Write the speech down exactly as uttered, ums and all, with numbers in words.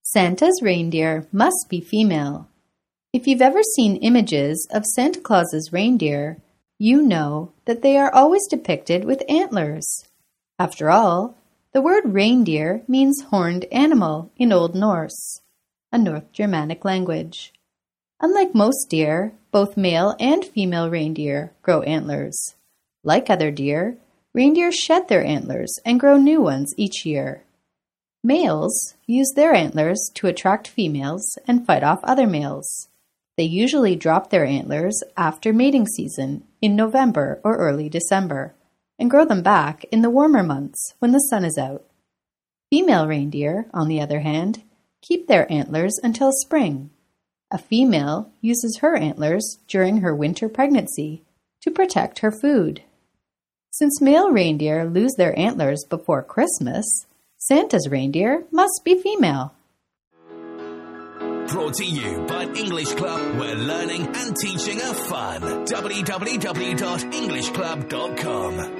Santa's reindeer must be female. If you've ever seen images of Santa Claus's reindeer, you know that they are always depicted with antlers. After all, the word reindeer means horned animal in Old Norse, a North Germanic language. Unlike most deer, both male and female reindeer grow antlers. Like other deer, reindeer shed their antlers and grow new ones each year. Males use their antlers to attract females and fight off other males. They usually drop their antlers after mating season in November or early December and grow them back in the warmer months when the sun is out. Female reindeer, on the other hand, keep their antlers until spring. A female uses her antlers during her winter pregnancy to protect her food. Since male reindeer lose their antlers before Christmas, Santa's reindeer must be female. Brought to you by English Club, where learning and teaching are fun. w w w dot english club dot com